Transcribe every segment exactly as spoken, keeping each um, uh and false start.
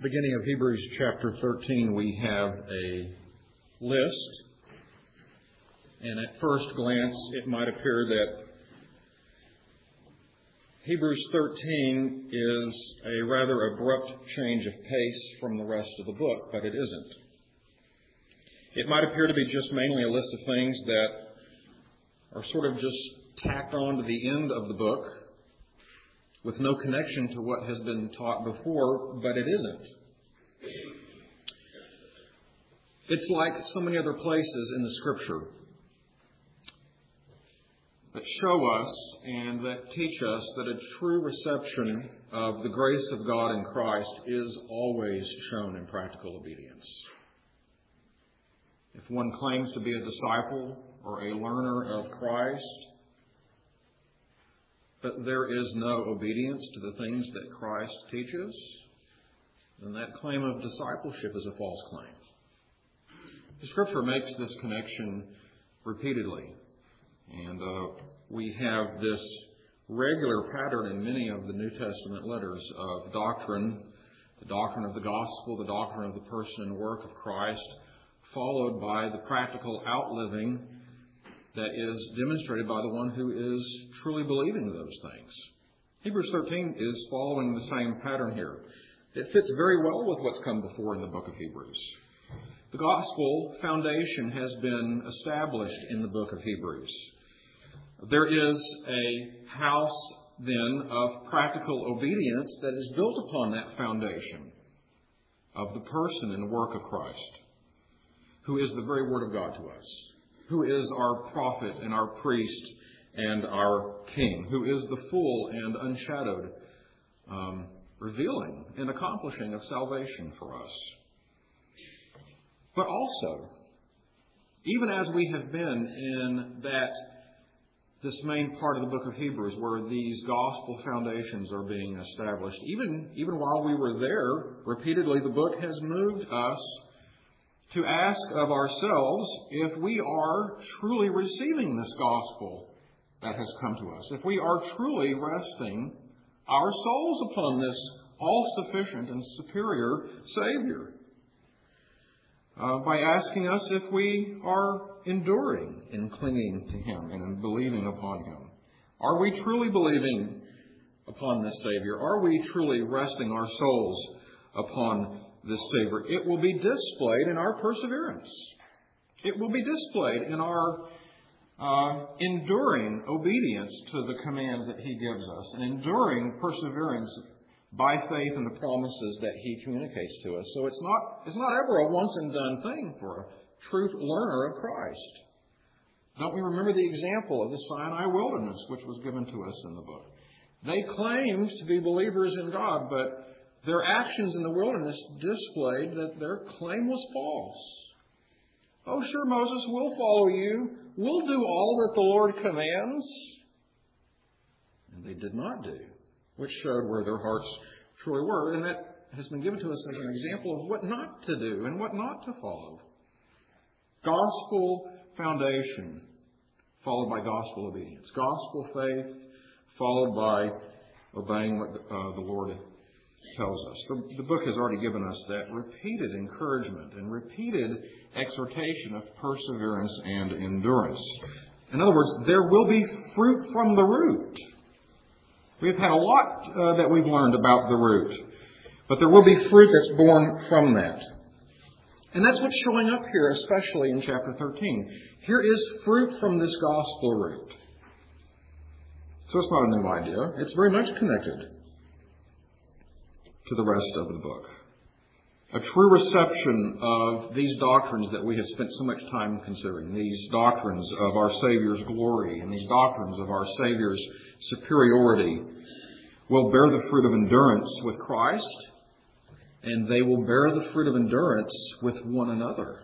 beginning of Hebrews chapter thirteen, we have a list. And at first glance, it might appear that Hebrews thirteen is a rather abrupt change of pace from the rest of the book, but it isn't. It might appear to be just mainly a list of things that are sort of just tacked on to the end of the book with no connection to what has been taught before, but it isn't. It's like so many other places in the Scripture that show us and that teach us that a true reception of the grace of God in Christ is always shown in practical obedience. If one claims to be a disciple or a learner of Christ, but there is no obedience to the things that Christ teaches, then that claim of discipleship is a false claim. The Scripture makes this connection repeatedly. And uh, we have this regular pattern in many of the New Testament letters of doctrine, the doctrine of the gospel, the doctrine of the person and work of Christ, followed by the practical outliving that is demonstrated by the one who is truly believing those things. Hebrews thirteen is following the same pattern here. It fits very well with what's come before in the book of Hebrews. The gospel foundation has been established in the book of Hebrews. There is a house, then, of practical obedience that is built upon that foundation of the person and work of Christ, who is the very Word of God to us, who is our prophet and our priest and our king, who is the full and unshadowed um, revealing and accomplishing of salvation for us. But also, even as we have been in that, this main part of the book of Hebrews where these gospel foundations are being established, even, even while we were there, repeatedly the book has moved us to ask of ourselves if we are truly receiving this gospel that has come to us, if we are truly resting our souls upon this all-sufficient and superior Savior. Uh, by asking us if we are enduring in clinging to Him and in believing upon Him. Are we truly believing upon this Savior? Are we truly resting our souls upon this Savior? It will be displayed in our perseverance. It will be displayed in our uh, enduring obedience to the commands that He gives us, and enduring perseverance by faith in the promises that He communicates to us. So it's not, it's not ever a once and done thing for a true learner of Christ. Don't we remember the example of the Sinai wilderness, which was given to us in the book? They claimed to be believers in God, but their actions in the wilderness displayed that their claim was false. Oh, sure, Moses, we'll follow you. We'll do all that the Lord commands. And they did not do, which showed where their hearts truly were. And that has been given to us as an example of what not to do and what not to follow. Gospel foundation followed by gospel obedience. Gospel faith followed by obeying what uh, the Lord tells us. The, the book has already given us that repeated encouragement and repeated exhortation of perseverance and endurance. In other words, there will be fruit from the root. We've had a lot uh, that we've learned about the root, but there will be fruit that's born from that. And that's what's showing up here, especially in chapter thirteen. Here is fruit from this gospel root. So it's not a new idea. It's very much connected to the rest of the book. A true reception of these doctrines that we have spent so much time considering, these doctrines of our Savior's glory and these doctrines of our Savior's superiority, will bear the fruit of endurance with Christ, and they will bear the fruit of endurance with one another.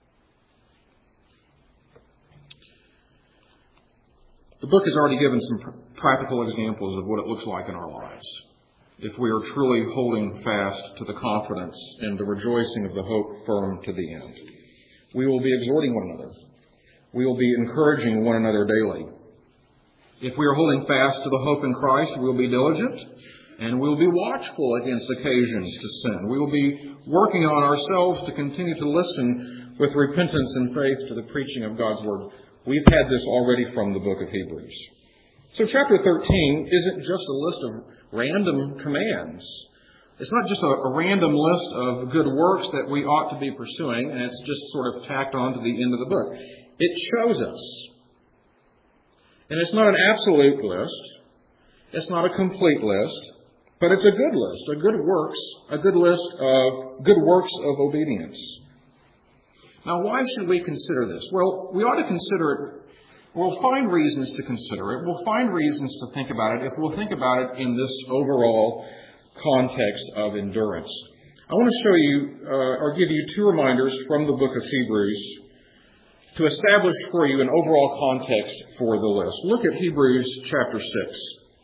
The book has already given some practical examples of what it looks like in our lives if we are truly holding fast to the confidence and the rejoicing of the hope firm to the end. We will be exhorting one another. We will be encouraging one another daily. If we are holding fast to the hope in Christ, we will be diligent And we'll be watchful against occasions to sin. We will be working on ourselves to continue to listen with repentance and faith to the preaching of God's Word. We've had this already from the book of Hebrews. So chapter thirteen isn't just a list of random commands. It's not just a, a random list of good works that we ought to be pursuing, and it's just sort of tacked on to the end of the book. It shows us. And it's not an absolute list. It's not a complete list. But it's a good list, a good works, a good list of good works of obedience. Now, why should we consider this? Well, we ought to consider it. We'll find reasons to consider it. We'll find reasons to think about it if we'll think about it in this overall context of endurance. I want to show you, uh, or give you two reminders from the book of Hebrews to establish for you an overall context for the list. Look at Hebrews chapter six.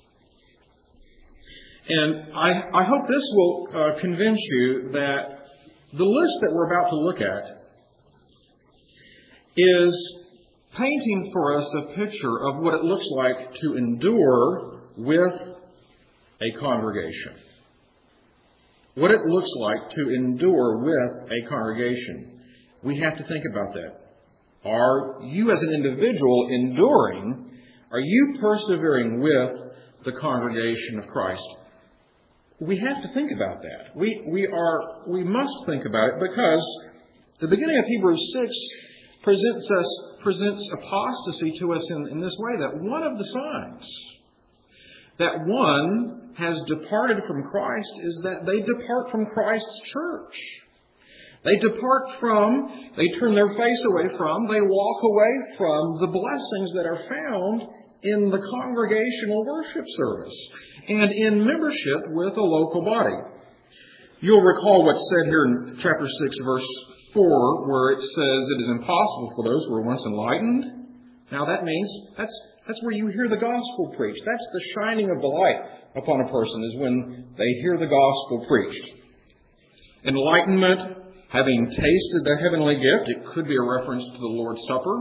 And I, I hope this will uh, convince you that the list that we're about to look at is painting for us a picture of what it looks like to endure with a congregation. What it looks like to endure with a congregation. We have to think about that. Are you as an individual enduring? Are you persevering with the congregation of Christ? We have to think about that. We we are we must think about it because the beginning of Hebrews six presents us presents apostasy to us in, in this way, that one of the signs that one has departed from Christ is that they depart from Christ's church. They depart from, they turn their face away from, they walk away from the blessings that are found in the congregational worship service and in membership with a local body. You'll recall what's said here in chapter six, verse four, where it says it is impossible for those who were once enlightened. Now that means that's that's where you hear the gospel preached. That's the shining of the light upon a person, is when they hear the gospel preached. Enlightenment, having tasted the heavenly gift, it could be a reference to the Lord's Supper,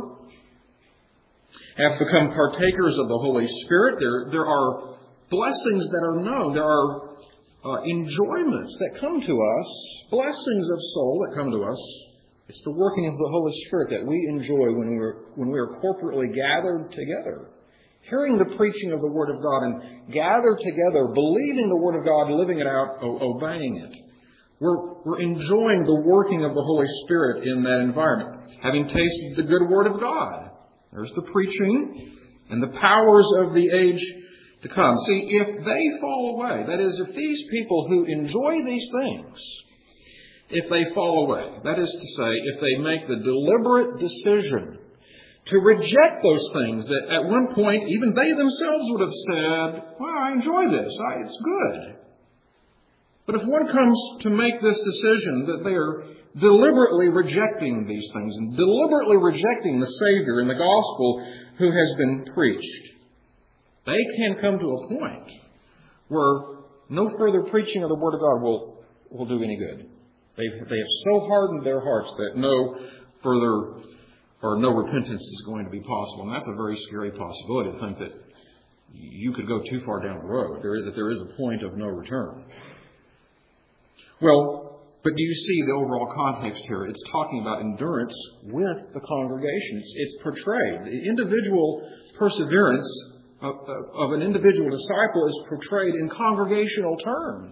have become partakers of the Holy Spirit. There, there are blessings that are known. There are uh, enjoyments that come to us, blessings of soul that come to us. It's the working of the Holy Spirit that we enjoy when we're when we are corporately gathered together, hearing the preaching of the Word of God and gathered together, believing the Word of God, living it out, obeying it. We're, we're enjoying the working of the Holy Spirit in that environment, having tasted the good Word of God. There's the preaching and the powers of the age to come. See, if they fall away, that is, if these people who enjoy these things, if they fall away, that is to say, if they make the deliberate decision to reject those things that at one point even they themselves would have said, well, I enjoy this, I, it's good. But if one comes to make this decision that they are deliberately rejecting these things and deliberately rejecting the Savior and the gospel who has been preached, they can come to a point where no further preaching of the Word of God will, will do any good. They've, they have so hardened their hearts that no further or no repentance is going to be possible. And that's a very scary possibility, to think that you could go too far down the road, there is, that there is a point of no return. Well, but do you see the overall context here? It's talking about endurance with the congregation. It's, it's portrayed. The individual perseverance of, of an individual disciple is portrayed in congregational terms.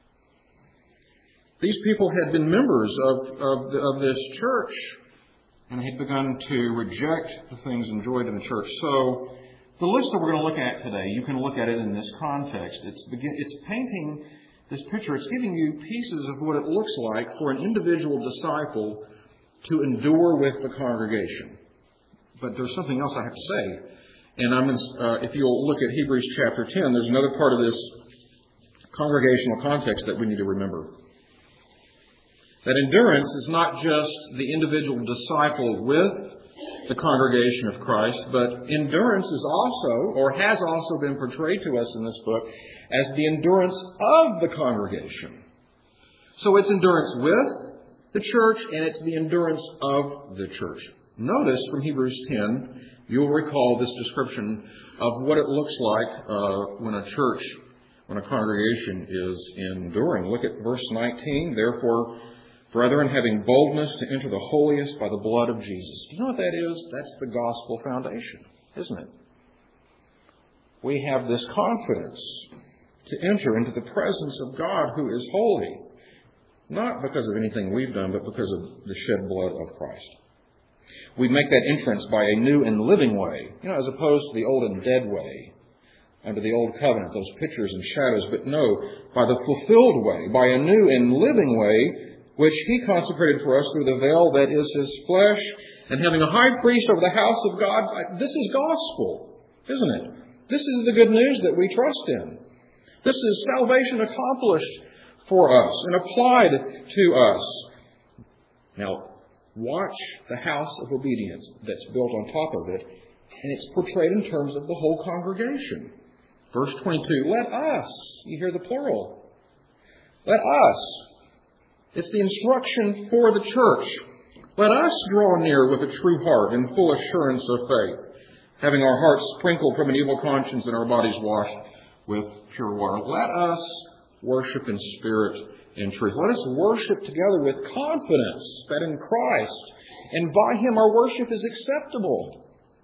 These people had been members of, of, the, of this church and had begun to reject the things enjoyed in the church. So the list that we're going to look at today, you can look at it in this context. It's, begin, it's painting this picture. It's giving you pieces of what it looks like for an individual disciple to endure with the congregation. But there's something else I have to say. And I'm in, uh, if you'll look at Hebrews chapter ten, there's another part of this congregational context that we need to remember. That endurance is not just the individual disciple with the congregation of Christ, but endurance is also, or has also been portrayed to us in this book, as the endurance of the congregation. So it's endurance with the church, and it's the endurance of the church. Notice from Hebrews ten, you'll recall this description of what it looks like uh, when a church when a congregation is enduring. Look at verse nineteen. Therefore, brethren, having boldness to enter the holiest by the blood of Jesus. Do you know what that is? That's the gospel foundation, isn't it? We have this confidence to enter into the presence of God who is holy, not because of anything we've done, but because of the shed blood of Christ. We make that entrance by a new and living way, you know, as opposed to the old and dead way under the old covenant, those pictures and shadows. But no, by the fulfilled way, by a new and living way, which He consecrated for us through the veil that is His flesh, and having a high priest over the house of God. This is gospel, isn't it? This is the good news that we trust in. This is salvation accomplished for us and applied to us. Now, watch the house of obedience that's built on top of it, and it's portrayed in terms of the whole congregation. Verse twenty-two, let us, you hear the plural, let us. It's the instruction for the church. Let us draw near with a true heart and full assurance of faith, having our hearts sprinkled from an evil conscience and our bodies washed with pure water. Let us worship in spirit and truth. Let us worship together with confidence that in Christ and by Him our worship is acceptable,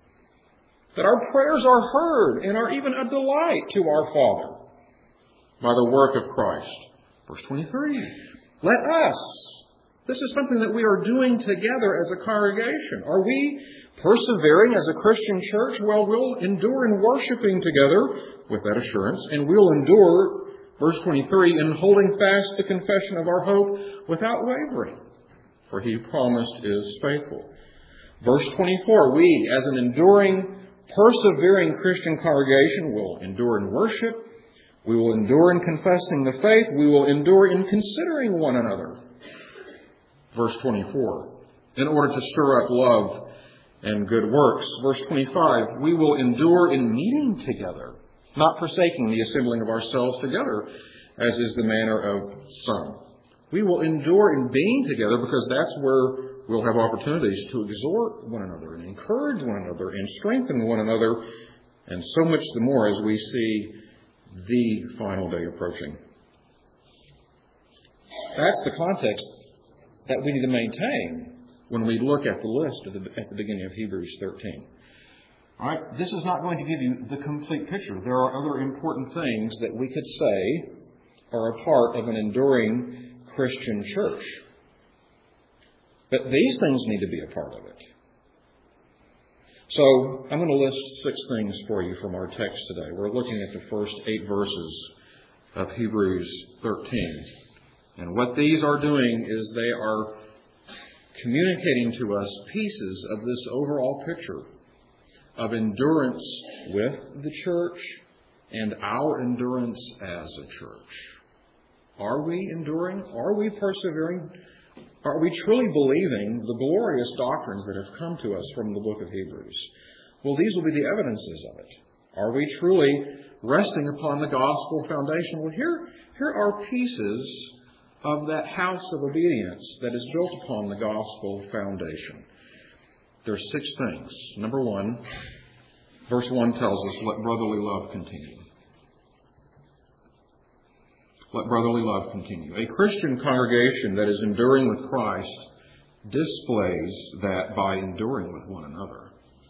that our prayers are heard and are even a delight to our Father by the work of Christ. Verse twenty-three, let us. This is something that we are doing together as a congregation. Are we persevering as a Christian church? Well, we'll endure in worshiping together with that assurance, and we'll endure, verse twenty-three, in holding fast the confession of our hope without wavering, for He promised is faithful. Verse twenty-four, we, as an enduring, persevering Christian congregation, will endure in worship. We will endure in confessing the faith. We will endure in considering one another. Verse twenty-four, in order to stir up love and good works. Verse twenty-five, we will endure in meeting together, not forsaking the assembling of ourselves together, as is the manner of some. We will endure in being together because that's where we'll have opportunities to exhort one another and encourage one another and strengthen one another, and so much the more as we see the final day approaching. That's the context that we need to maintain when we look at the list at the, at the beginning of Hebrews thirteen. All right, this is not going to give you the complete picture. There are other important things that we could say are a part of an enduring Christian church. But these things need to be a part of it. So I'm going to list six things for you from our text today. We're looking at the first eight verses of Hebrews thirteen. And what these are doing is they are communicating to us pieces of this overall picture of endurance with the church and our endurance as a church. Are we enduring? Are we persevering? Are we truly believing the glorious doctrines that have come to us from the book of Hebrews? Well, these will be the evidences of it. Are we truly resting upon the gospel foundation? Well, here, here are pieces of that house of obedience that is built upon the gospel foundation. There are six things. Number one, verse one tells us, let brotherly love continue. Let brotherly love continue. A Christian congregation that is enduring with Christ displays that by enduring with one another.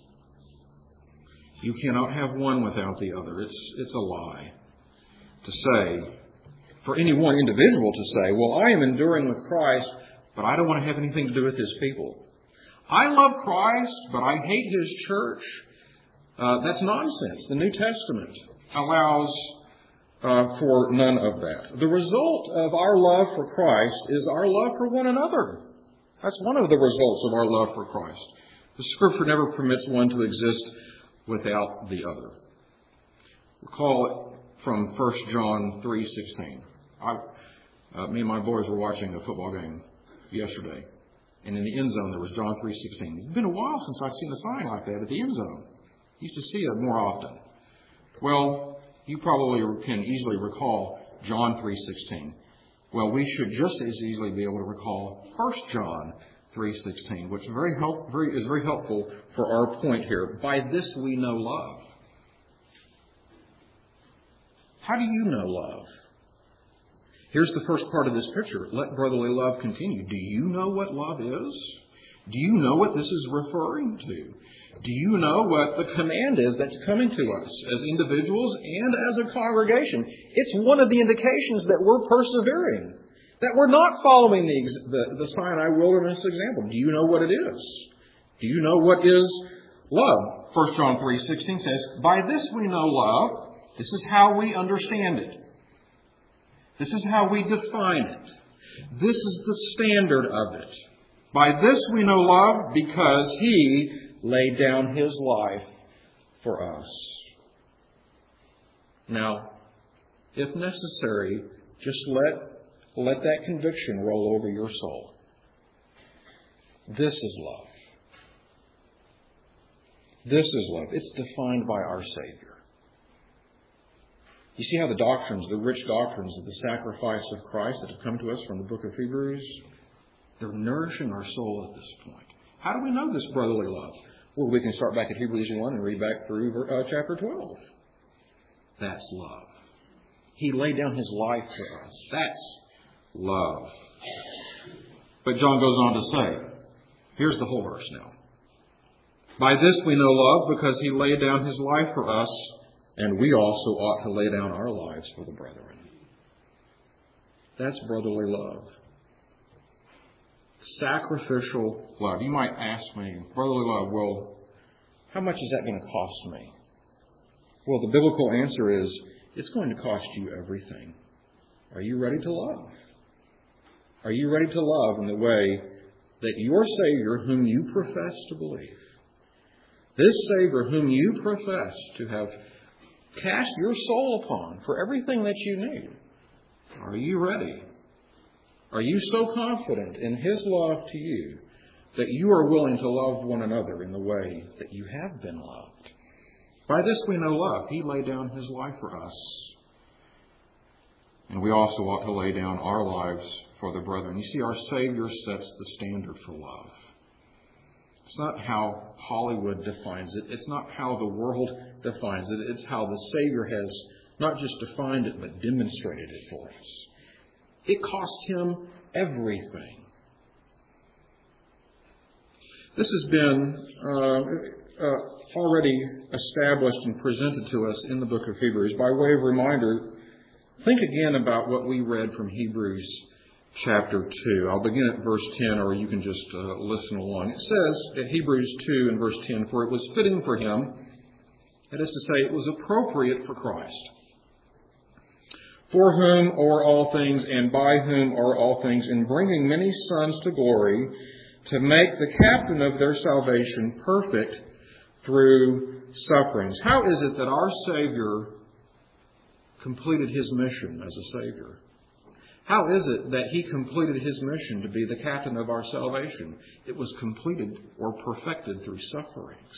You cannot have one without the other. It's, it's a lie to say, for any one individual to say, well, I am enduring with Christ, but I don't want to have anything to do with His people. I love Christ, but I hate His church. Uh, that's nonsense. The New Testament allows uh, for none of that. The result of our love for Christ is our love for one another. That's one of the results of our love for Christ. The Scripture never permits one to exist without the other. Recall it from First John three sixteen. I, uh, me and my boys were watching a football game yesterday, and in the end zone there was John three sixteen. It's been a while since I've seen a sign like that at the end zone. Used to see it more often. Well, you probably can easily recall John three sixteen. Well, we should just as easily be able to recall First John three sixteen, which very help, very, is very helpful for our point here. By this we know love. How do you know love? Here's the first part of this picture. Let brotherly love continue. Do you know what love is? Do you know what this is referring to? Do you know what the command is that's coming to us as individuals and as a congregation? It's one of the indications that we're persevering, that we're not following the, the, the Sinai wilderness example. Do you know what it is? Do you know what is love? First John three sixteen says, "By this we know love." This is how we understand it. This is how we define it. This is the standard of it. By this we know love, because He laid down His life for us. Now, if necessary, just let, let that conviction roll over your soul. This is love. This is love. It's defined by our Savior. You see how the doctrines, the rich doctrines of the sacrifice of Christ that have come to us from the book of Hebrews, they're nourishing our soul at this point. How do we know this brotherly love? Well, we can start back at Hebrews one and read back through uh, chapter twelve. That's love. He laid down His life for us. That's love. But John goes on to say, here's the whole verse now. By this we know love, because He laid down His life for us, and we also ought to lay down our lives for the brethren. That's brotherly love. Sacrificial love. You might ask me, brotherly love, well, how much is that going to cost me? Well, the biblical answer is, it's going to cost you everything. Are you ready to love? Are you ready to love in the way that your Savior, whom you profess to believe, this Savior whom you profess to have cast your soul upon for everything that you need, are you ready? Are you so confident in His love to you that you are willing to love one another in the way that you have been loved? By this we know love. He laid down His life for us. And we also ought to lay down our lives for the brethren. You see, our Savior sets the standard for love. It's not how Hollywood defines it. It's not how the world defines it. It's how the Savior has not just defined it, but demonstrated it for us. It cost Him everything. This has been uh, uh, already established and presented to us in the book of Hebrews. By way of reminder, think again about what we read from Hebrews chapter two. I'll begin at verse ten, or you can just uh, listen along. It says at Hebrews two and verse ten, "For it was fitting for Him," that is to say, it was appropriate for Christ, "for whom are all things, and by whom are all things, in bringing many sons to glory, to make the captain of their salvation perfect through sufferings." How is it that our Savior completed His mission as a Savior? How is it that He completed His mission to be the captain of our salvation? It was completed or perfected through sufferings.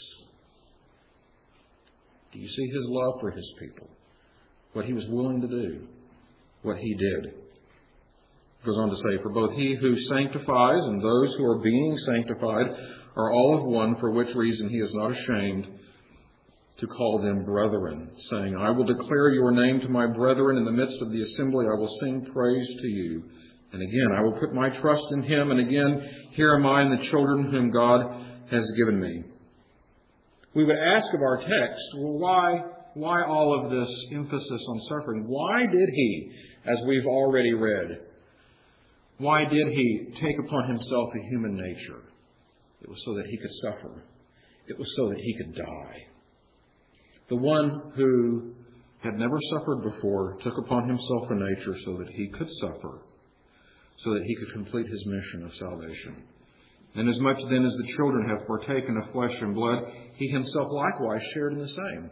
Do you see His love for His people? What He was willing to do? What He did? It goes on to say, "For both He who sanctifies and those who are being sanctified are all of one, for which reason He is not ashamed to call them brethren, saying, I will declare your name to my brethren. In the midst of the assembly I will sing praise to you. And again, I will put my trust in Him. And again, here am I and the children whom God has given me." We would ask of our text, well, why, why all of this emphasis on suffering? Why did He, as we've already read, why did He take upon Himself a human nature? It was so that He could suffer. It was so that He could die. The one who had never suffered before took upon Himself a nature so that He could suffer, so that He could complete His mission of salvation. And as much then as the children have partaken of flesh and blood, He Himself likewise shared in the same,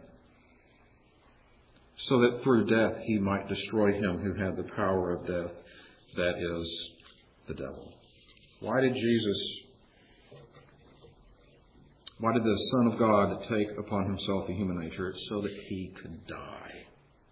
so that through death He might destroy him who had the power of death, that is, the devil. Why did Jesus Why did the Son of God take upon Himself a human nature? It's so that He could die.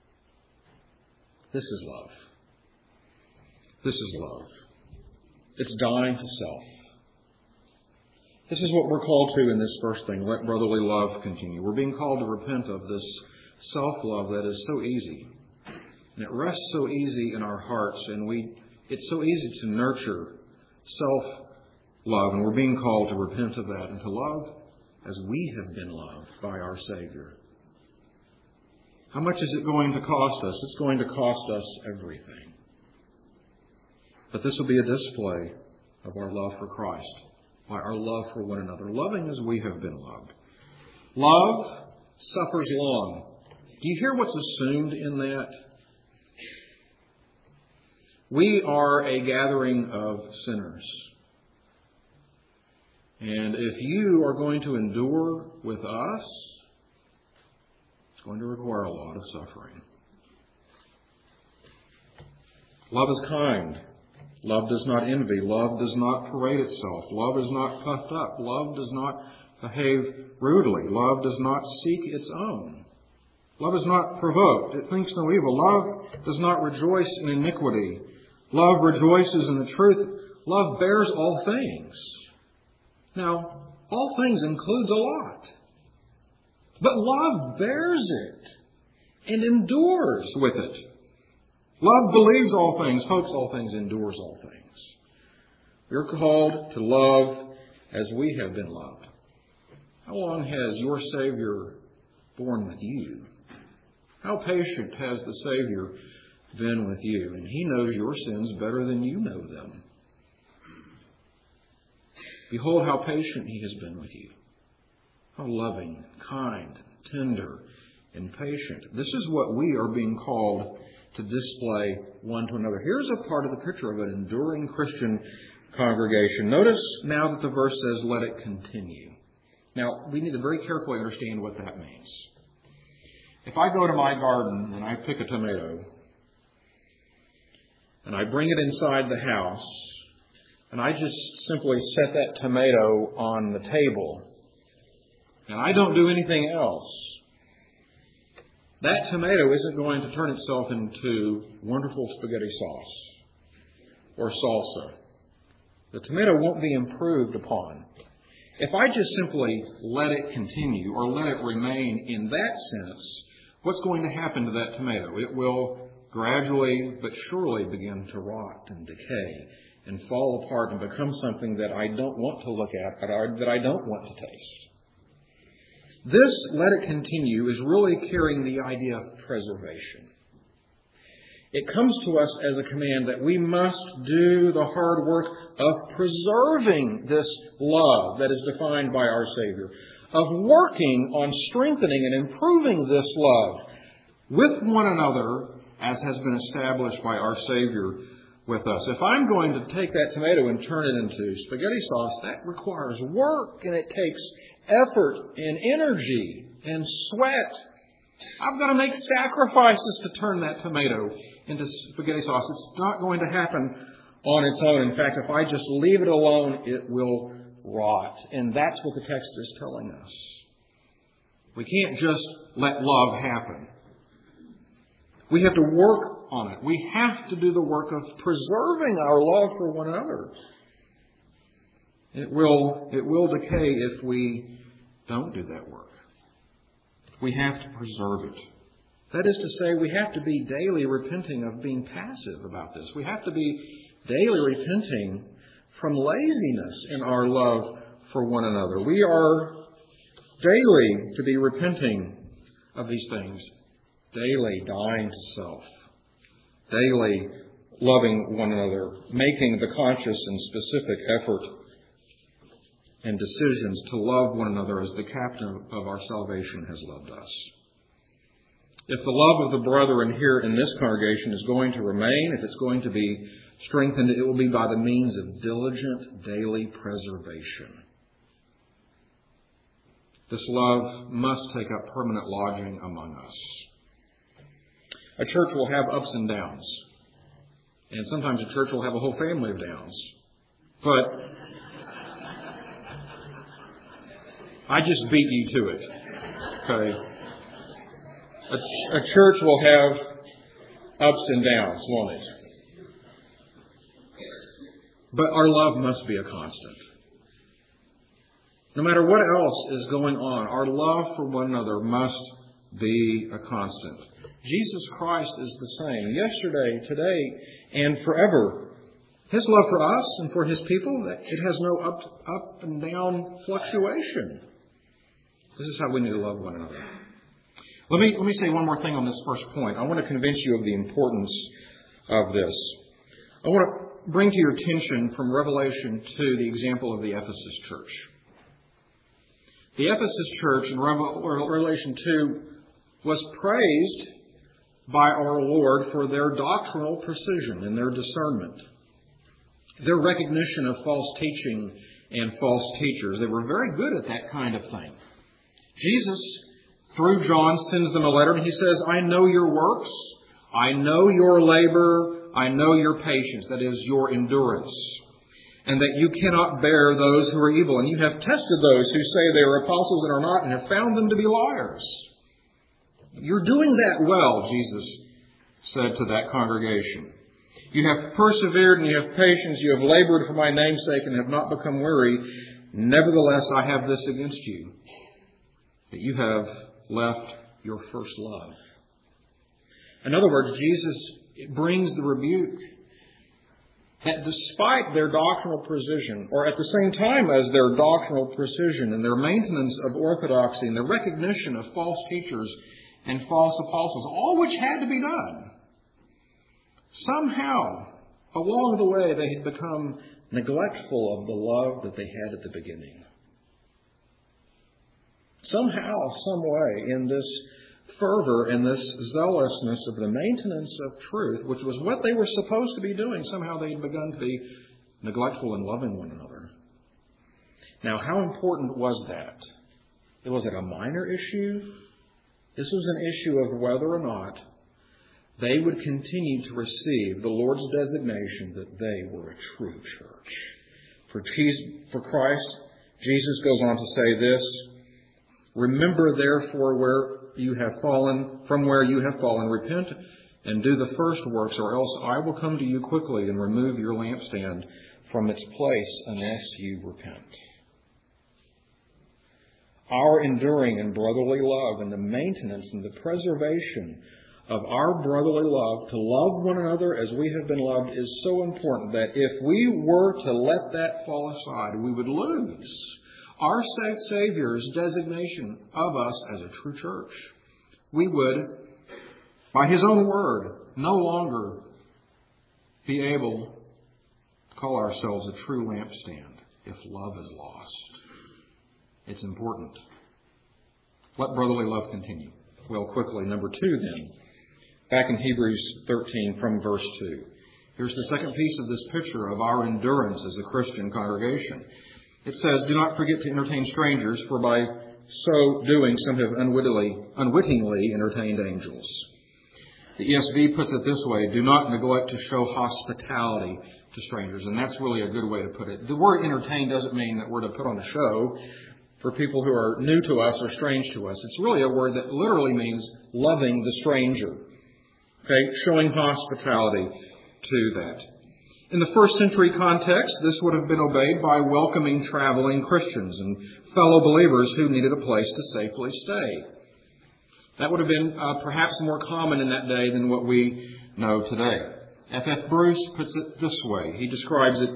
This is love. This is love. It's dying to self. This is what we're called to in this first thing. Let brotherly love continue. We're being called to repent of this self-love that is so easy. And it rests so easy in our hearts, and we it's so easy to nurture self-love, and we're being called to repent of that and to love as we have been loved by our Savior. How much is it going to cost us? It's going to cost us everything. But this will be a display of our love for Christ, by our love for one another, loving as we have been loved. Love suffers long. Do you hear what's assumed in that? We are a gathering of sinners. And if you are going to endure with us, it's going to require a lot of suffering. Love is kind. Love does not envy. Love does not parade itself. Love is not puffed up. Love does not behave rudely. Love does not seek its own. Love is not provoked. It thinks no evil. Love does not rejoice in iniquity. Love rejoices in the truth. Love bears all things. Now, all things includes a lot. But love bears it and endures with it. Love believes all things, hopes all things, endures all things. We're called to love as we have been loved. How long has your Savior borne with you? How patient has the Savior been with you? And He knows your sins better than you know them. Behold how patient He has been with you. How loving, kind, tender, and patient. This is what we are being called to display one to another. Here's a part of the picture of an enduring Christian congregation. Notice now that the verse says, let it continue. Now, we need to very carefully understand what that means. If I go to my garden and I pick a tomato, and I bring it inside the house, and I just simply set that tomato on the table, and I don't do anything else, that tomato isn't going to turn itself into wonderful spaghetti sauce or salsa. The tomato won't be improved upon. If I just simply let it continue or let it remain in that sense, what's going to happen to that tomato? It will gradually but surely begin to rot and decay and fall apart and become something that I don't want to look at, that I don't want to taste. This, let it continue, is really carrying the idea of preservation. It comes to us as a command that we must do the hard work of preserving this love that is defined by our Savior, of working on strengthening and improving this love with one another as has been established by our Savior with us. If I'm going to take that tomato and turn it into spaghetti sauce, that requires work and it takes effort and energy and sweat. I've got to make sacrifices to turn that tomato into spaghetti sauce. It's not going to happen on its own. In fact, if I just leave it alone, it will rot. And that's what the text is telling us. We can't just let love happen. We have to work on it. We have to do the work of preserving our love for one another. It will, it will decay if we don't do that work. We have to preserve it. That is to say, we have to be daily repenting of being passive about this. We have to be daily repenting from laziness in our love for one another. We are daily to be repenting of these things, daily dying to self, daily loving one another, making the conscious and specific effort and decisions to love one another as the captain of our salvation has loved us. If the love of the brethren here in this congregation is going to remain, if it's going to be strengthened, it will be by the means of diligent daily preservation. This love must take up permanent lodging among us. A church will have ups and downs. And sometimes a church will have a whole family of downs. But I just beat you to it. Okay? A, a church will have ups and downs, won't it? But our love must be a constant. No matter what else is going on, our love for one another must be a constant. Jesus Christ is the same yesterday, today, and forever. His love for us and for His people, it has no up, up and down fluctuation. This is how we need to love one another. Let me, let me say one more thing on this first point. I want to convince you of the importance of this. I want to bring to your attention from Revelation two the example of the Ephesus church. The Ephesus church in Revelation two was praised by our Lord for their doctrinal precision and their discernment, their recognition of false teaching and false teachers. They were very good at that kind of thing. Jesus, through John, sends them a letter and He says, I know your works, I know your labor, I know your patience, that is, your endurance, and that you cannot bear those who are evil. And you have tested those who say they are apostles and are not, and have found them to be liars. You're doing that well, Jesus said to that congregation. You have persevered and you have patience, you have labored for my name's sake and have not become weary. Nevertheless, I have this against you, that you have left your first love. In other words, Jesus brings the rebuke that despite their doctrinal precision, or at the same time as their doctrinal precision and their maintenance of orthodoxy and the recognition of false teachers and false apostles, all which had to be done, somehow, along the way, they had become neglectful of the love that they had at the beginning. Somehow, some way, in this fervor and this zealousness of the maintenance of truth, which was what they were supposed to be doing, somehow they had begun to be neglectful in loving one another. Now, how important was that? Was it a minor issue? This was an issue of whether or not they would continue to receive the Lord's designation that they were a true church. For, Jesus, for Christ, Jesus goes on to say this, remember therefore where you have fallen, from where you have fallen, repent and do the first works, or else I will come to you quickly and remove your lampstand from its place unless you repent. Our enduring and brotherly love and the maintenance and the preservation of our brotherly love, to love one another as we have been loved, is so important that if we were to let that fall aside, we would lose our Savior's designation of us as a true church. We would, by His own word, no longer be able to call ourselves a true lampstand if love is lost. It's important. Let brotherly love continue. Well, quickly, number two then. Back in Hebrews thirteen from verse two. Here's the second piece of this picture of our endurance as a Christian congregation. It says, do not forget to entertain strangers, for by so doing some have unwittingly, unwittingly entertained angels. The E S V puts it this way, do not neglect to show hospitality to strangers. And that's really a good way to put it. The word entertain doesn't mean that we're to put on a show for people who are new to us or strange to us. It's really a word that literally means loving the stranger. Okay, showing hospitality to that. In the first century context, this would have been obeyed by welcoming traveling Christians and fellow believers who needed a place to safely stay. That would have been uh, perhaps more common in that day than what we know today. F F Bruce puts it this way. He describes it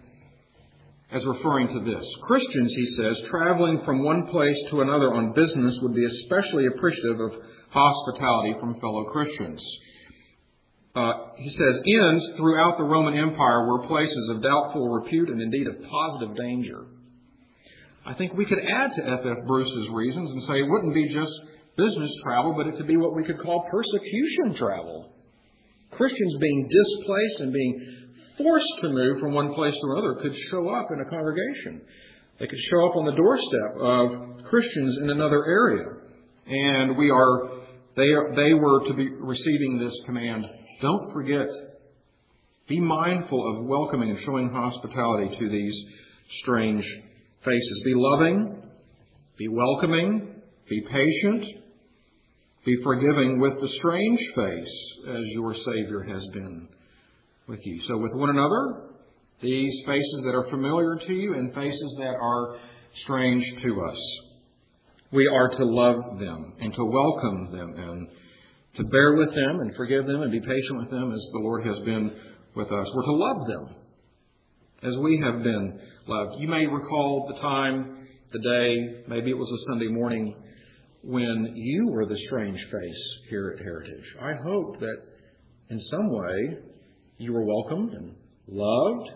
as referring to this. Christians, he says, traveling from one place to another on business would be especially appreciative of hospitality from fellow Christians. Uh, he says, inns throughout the Roman Empire were places of doubtful repute and indeed of positive danger. I think we could add to F F Bruce's reasons and say it wouldn't be just business travel, but it could be what we could call persecution travel. Christians being displaced and being forced to move from one place to another could show up in a congregation. They could show up on the doorstep of Christians in another area. And we are, they are, they were to be receiving this command. Don't forget, be mindful of welcoming and showing hospitality to these strange faces. Be loving, be welcoming, be patient, be forgiving with the strange face as your Savior has been with you. So with one another, these faces that are familiar to you and faces that are strange to us. We are to love them and to welcome them and to bear with them and forgive them and be patient with them as the Lord has been with us. We're to love them as we have been loved. You may recall the time, the day, maybe it was a Sunday morning, when you were the strange face here at Heritage. I hope that in some way you were welcomed and loved.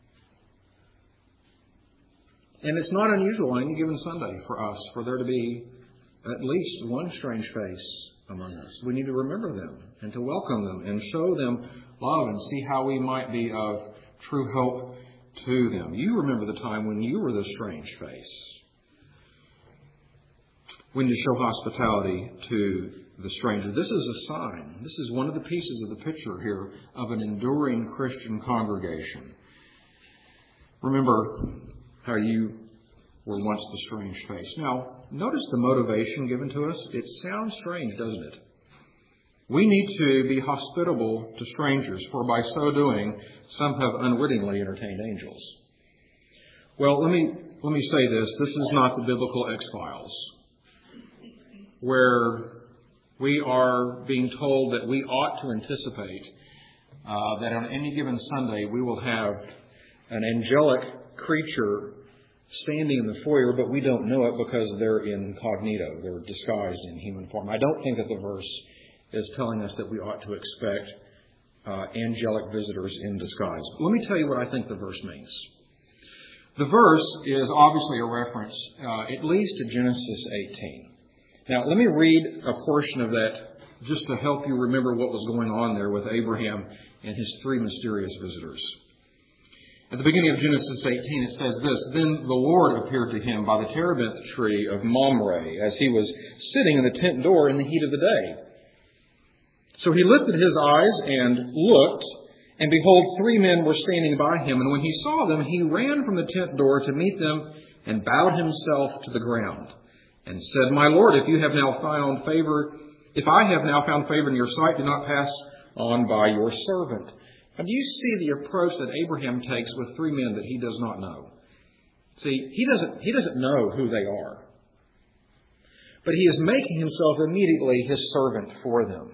And it's not unusual on any given Sunday for us, for there to be at least one strange face among us. We need to remember them and to welcome them and show them love and see how we might be of true help to them. You remember the time when you were the strange face. We need to show hospitality to the stranger. This is a sign. This is one of the pieces of the picture here of an enduring Christian congregation. Remember how you were once the strange face. Now, notice the motivation given to us. It sounds strange, doesn't it? We need to be hospitable to strangers, for by so doing, some have unwittingly entertained angels. Well, let me let me say this. This is not the biblical X-Files, where we are being told that we ought to anticipate uh, that on any given Sunday we will have an angelic creature standing in the foyer, but we don't know it because they're incognito. They're disguised in human form. I don't think that the verse is telling us that we ought to expect uh, angelic visitors in disguise. Let me tell you what I think the verse means. The verse is obviously a reference uh, at least to Genesis eighteen. Now, let me read a portion of that just to help you remember what was going on there with Abraham and his three mysterious visitors. At the beginning of Genesis eighteen, it says this: Then the Lord appeared to him by the terebinth tree of Mamre, as he was sitting in the tent door in the heat of the day. So he lifted his eyes and looked, and behold, three men were standing by him. And when he saw them, he ran from the tent door to meet them and bowed himself to the ground and said, My Lord, if you have now found favor, if I have now found favor in your sight, do not pass on by your servant. And do you see the approach that Abraham takes with three men that he does not know? See, he doesn't, he doesn't know who they are. But he is making himself immediately his servant for them.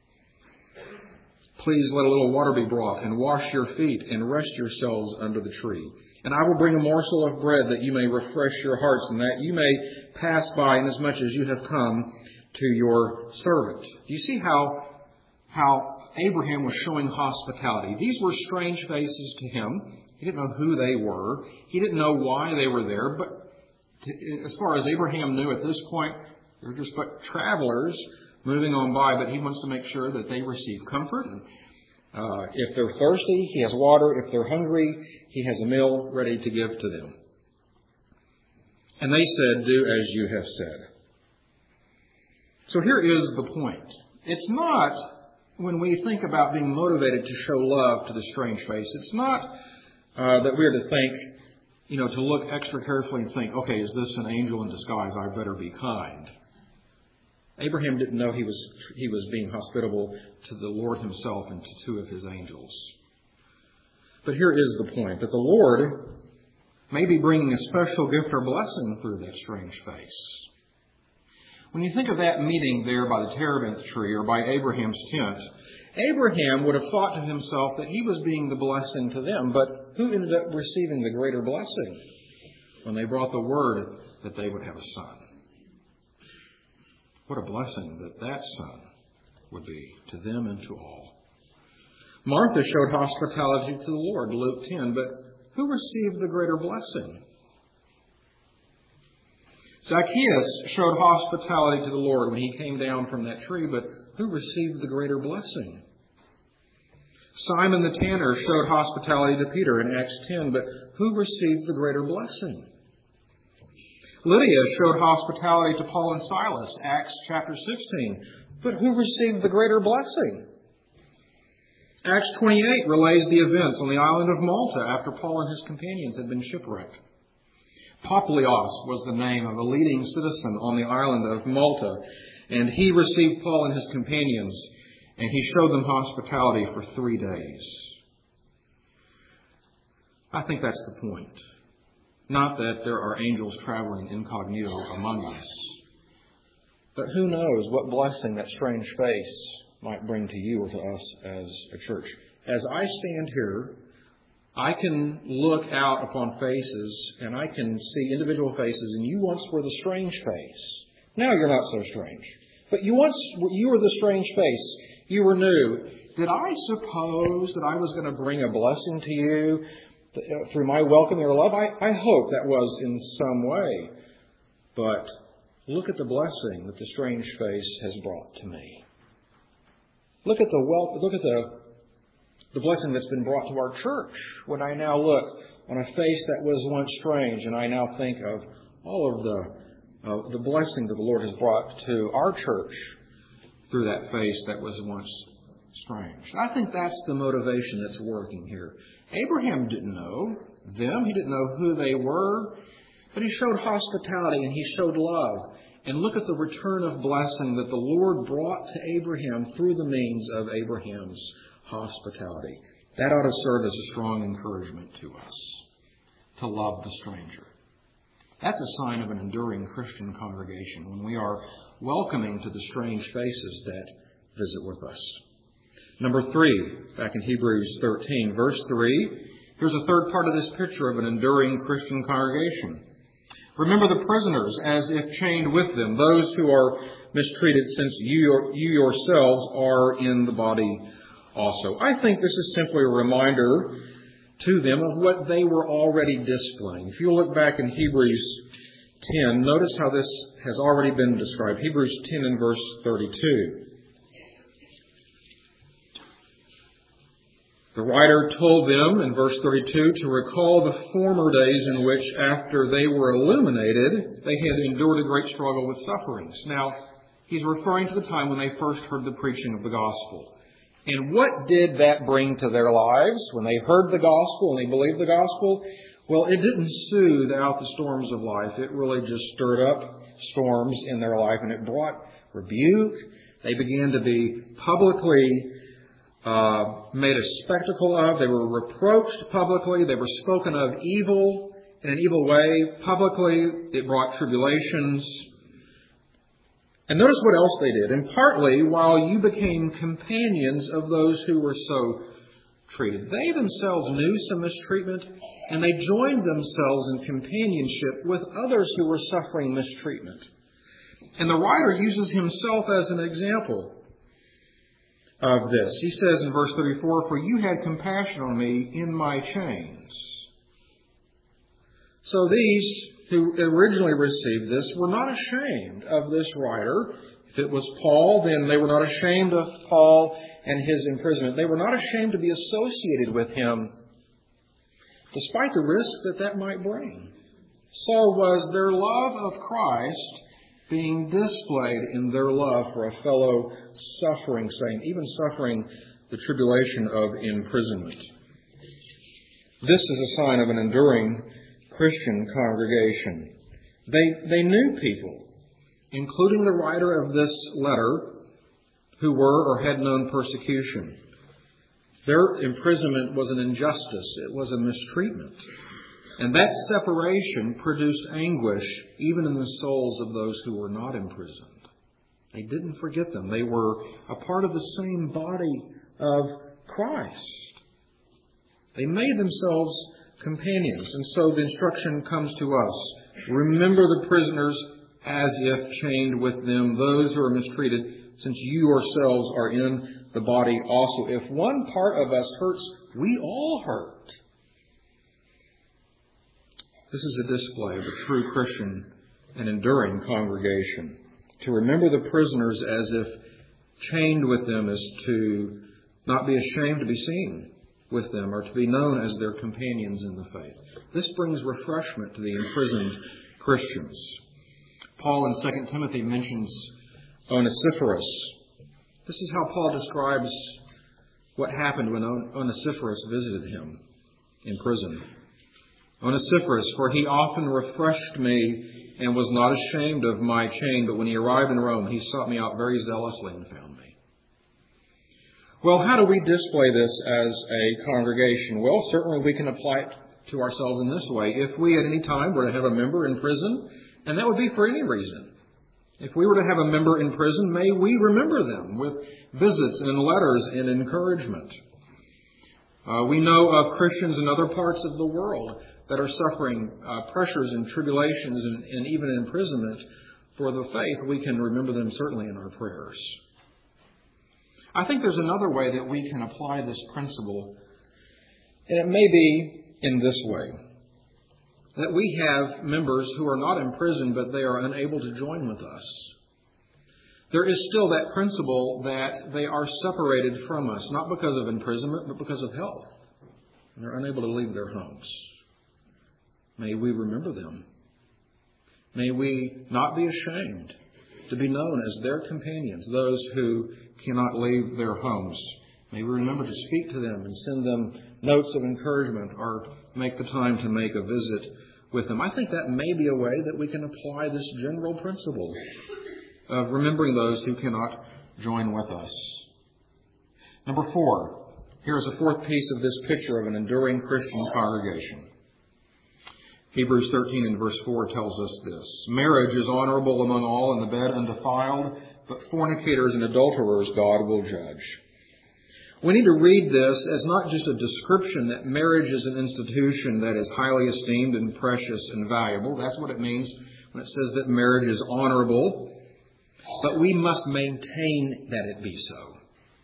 Please let a little water be brought, and wash your feet, and rest yourselves under the tree. And I will bring a morsel of bread, that you may refresh your hearts, and that you may pass by, inasmuch as you have come to your servant. Do you see how, how Abraham was showing hospitality? These were strange faces to him. He didn't know who they were. He didn't know why they were there. But to, as far as Abraham knew at this point, they're just but travelers moving on by, but he wants to make sure that they receive comfort. And, uh, if they're thirsty, he has water. If they're hungry, he has a meal ready to give to them. And they said, do as you have said. So here is the point. It's not, when we think about being motivated to show love to the strange face, it's not uh, that we're to think, you know, to look extra carefully and think, okay, is this an angel in disguise? I better be kind. Abraham didn't know he was he was being hospitable to the Lord himself and to two of his angels. But here is the point, that the Lord may be bringing a special gift or blessing through that strange face. When you think of that meeting there by the terebinth tree or by Abraham's tent, Abraham would have thought to himself that he was being the blessing to them. But who ended up receiving the greater blessing when they brought the word that they would have a son? What a blessing that that son would be to them and to all. Martha showed hospitality to the Lord, Luke ten, but who received the greater blessing? Zacchaeus showed hospitality to the Lord when he came down from that tree, but who received the greater blessing? Simon the tanner showed hospitality to Peter in Acts ten, but who received the greater blessing? Lydia showed hospitality to Paul and Silas, Acts chapter sixteen, but who received the greater blessing? Acts twenty-eight relays the events on the island of Malta after Paul and his companions had been shipwrecked. Poplios was the name of a leading citizen on the island of Malta, and he received Paul and his companions, and he showed them hospitality for three days. I think that's the point. Not that there are angels traveling incognito among us, But who knows what blessing that strange face might bring to you or to us as a church. As I stand here, I can look out upon faces and I can see individual faces, and you once were the strange face. Now you're not so strange. But you once, you were the strange face. You were new. Did I suppose that I was going to bring a blessing to you through my welcome or love? I, I hope that was in some way. But look at the blessing that the strange face has brought to me. Look at the wel- look at the the blessing that's been brought to our church when I now look on a face that was once strange, and I now think of all of the uh, the blessing that the Lord has brought to our church through that face that was once strange. I think that's the motivation that's working here. Abraham didn't know them. He didn't know who they were. But he showed hospitality and he showed love. And look at the return of blessing that the Lord brought to Abraham through the means of Abraham's hospitality. That ought to serve as a strong encouragement to us, to love the stranger. That's a sign of an enduring Christian congregation, when we are welcoming to the strange faces that visit with us. Number three, back in Hebrews thirteen, verse three, here's a third part of this picture of an enduring Christian congregation. Remember the prisoners as if chained with them, those who are mistreated, since you, you yourselves are in the body also. I think this is simply a reminder to them of what they were already displaying. If you look back in Hebrews ten, notice how this has already been described. Hebrews ten and verse thirty-two. The writer told them in verse thirty-two to recall the former days in which, after they were illuminated, they had endured a great struggle with sufferings. Now, he's referring to the time when they first heard the preaching of the gospel. And what did that bring to their lives when they heard the gospel and they believed the gospel? Well, it didn't soothe out the storms of life. It really just stirred up storms in their life, and it brought rebuke. They began to be publicly Uh, made a spectacle of. They were reproached publicly. They were spoken of evil in an evil way publicly. It brought tribulations. And notice what else they did. And partly, while you became companions of those who were so treated, they themselves knew some mistreatment, and they joined themselves in companionship with others who were suffering mistreatment. And the writer uses himself as an example of this. He says in verse thirty-four, "For you had compassion on me in my chains." So these who originally received this were not ashamed of this writer. If it was Paul, then they were not ashamed of Paul and his imprisonment. They were not ashamed to be associated with him, despite the risk that that might bring. So was their love of Christ being displayed in their love for a fellow suffering saint, even suffering the tribulation of imprisonment. This is a sign of an enduring Christian congregation. They, they knew people, including the writer of this letter, who were or had known persecution. Their imprisonment was an injustice. It was a mistreatment. And that separation produced anguish even in the souls of those who were not imprisoned. They didn't forget them. They were a part of the same body of Christ. They made themselves companions. And so the instruction comes to us. Remember the prisoners as if chained with them, those who are mistreated, since you yourselves are in the body also. If one part of us hurts, we all hurt. This is a display of a true Christian and enduring congregation. To remember the prisoners as if chained with them is to not be ashamed to be seen with them or to be known as their companions in the faith. This brings refreshment to the imprisoned Christians. Paul in Second Timothy mentions Onesiphorus. This is how Paul describes what happened when Onesiphorus visited him in prison. Onesiphorus, for he often refreshed me and was not ashamed of my chain, but when he arrived in Rome, he sought me out very zealously and found me. Well, how do we display this as a congregation? Well, certainly we can apply it to ourselves in this way. If we at any time were to have a member in prison, and that would be for any reason, If we were to have a member in prison, may we remember them with visits and letters and encouragement. Uh, we know of Christians in other parts of the world that are suffering uh, pressures and tribulations and, and even imprisonment for the faith. We can remember them certainly in our prayers. I think there's another way that we can apply this principle, and it may be in this way. That we have members who are not in prison, but they are unable to join with us. There is still that principle that they are separated from us, not because of imprisonment, but because of health. And they're unable to leave their homes. May we remember them. May we not be ashamed to be known as their companions, those who cannot leave their homes. May we remember to speak to them and send them notes of encouragement or make the time to make a visit with them. I think that may be a way that we can apply this general principle of remembering those who cannot join with us. Number four, here's a fourth piece of this picture of an enduring Christian congregation. Hebrews thirteen and verse four tells us this. Marriage is honorable among all, and the bed undefiled, but fornicators and adulterers God will judge. We need to read this as not just a description that marriage is an institution that is highly esteemed and precious and valuable. That's what it means when it says that marriage is honorable. But we must maintain that it be so.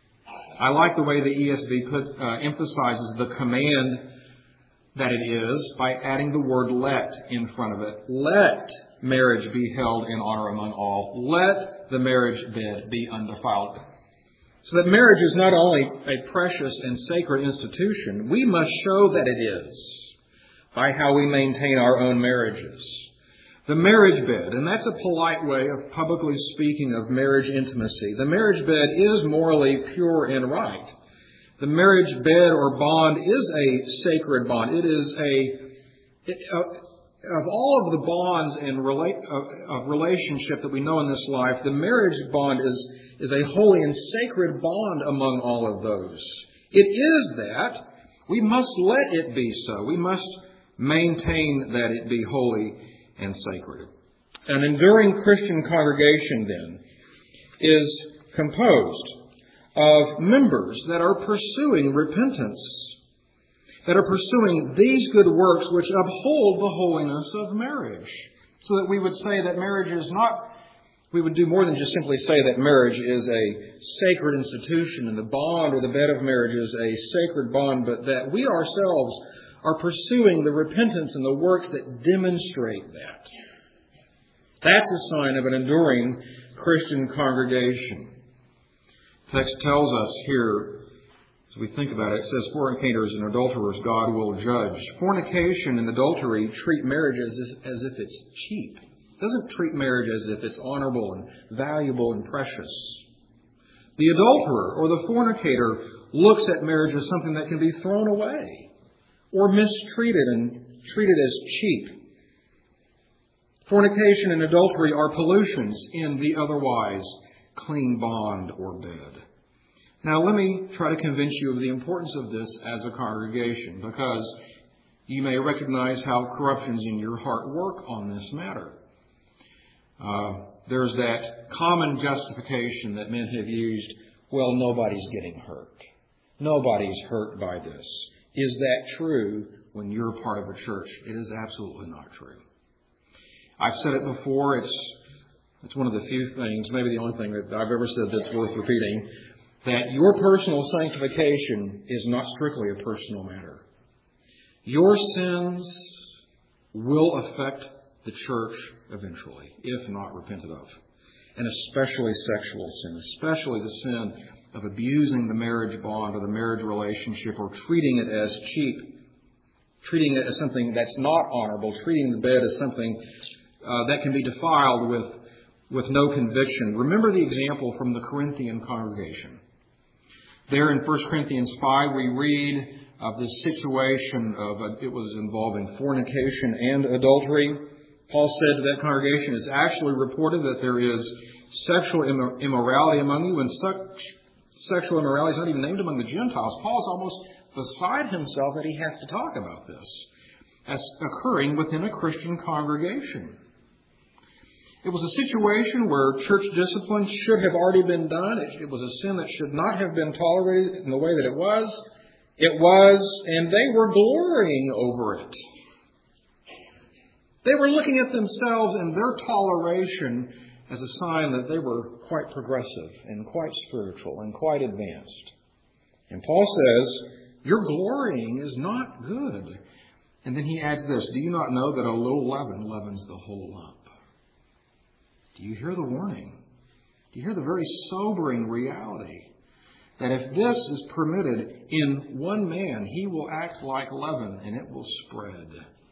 I like the way the E S V put, uh, emphasizes the command that it is by adding the word let in front of it. Let marriage be held in honor among all. Let the marriage bed be undefiled. So that marriage is not only a precious and sacred institution, we must show that it is by how we maintain our own marriages. The marriage bed, and that's a polite way of publicly speaking of marriage intimacy. The marriage bed is morally pure and right. The marriage bed or bond is a sacred bond. It is a, it, uh, of all of the bonds and relate, uh, of relationship that we know in this life, the marriage bond is, is a holy and sacred bond among all of those. It is that. We must let it be so. We must maintain that it be holy and sacred. An enduring Christian congregation, then, is composed of members that are pursuing repentance, that are pursuing these good works which uphold the holiness of marriage. So that we would say that marriage is not, we would do more than just simply say that marriage is a sacred institution and the bond or the bed of marriage is a sacred bond, but that we ourselves are pursuing the repentance and the works that demonstrate that. That's a sign of an enduring Christian congregation. The text tells us here, as we think about it, it says, fornicators and adulterers God will judge. Fornication and adultery treat marriage as if, as if it's cheap. It doesn't treat marriage as if it's honorable and valuable and precious. The adulterer or the fornicator looks at marriage as something that can be thrown away or mistreated and treated as cheap. Fornication and adultery are pollutions in the otherwise clean bond or bed. Now, let me try to convince you of the importance of this as a congregation, because you may recognize how corruptions in your heart work on this matter. Uh, there's that common justification that men have used, well, nobody's getting hurt. Nobody's hurt by this. Is that true when you're part of a church? It is absolutely not true. I've said it before. It's it's one of the few things, maybe the only thing that I've ever said that's worth repeating, that your personal sanctification is not strictly a personal matter. Your sins will affect the church eventually, if not repented of. And especially sexual sin, especially the sin of abusing the marriage bond or the marriage relationship or treating it as cheap, treating it as something that's not honorable, treating the bed as something uh, that can be defiled with, with no conviction. Remember the example from the Corinthian congregation. There in First Corinthians five, we read of this situation of, uh, it was involving fornication and adultery. Paul said to that congregation, it's actually reported that there is sexual immor- immorality among you, and such sexual immorality is not even named among the Gentiles. Paul's almost beside himself that he has to talk about this as occurring within a Christian congregation. It was a situation where church discipline should have already been done. It, it was a sin that should not have been tolerated in the way that it was. It was, and they were glorying over it. They were looking at themselves and their toleration as a sign that they were quite progressive and quite spiritual and quite advanced. And Paul says, your glorying is not good. And then he adds this, do you not know that a little leaven leavens the whole lump? Do you hear the warning? Do you hear the very sobering reality? That if this is permitted in one man, he will act like leaven and it will spread.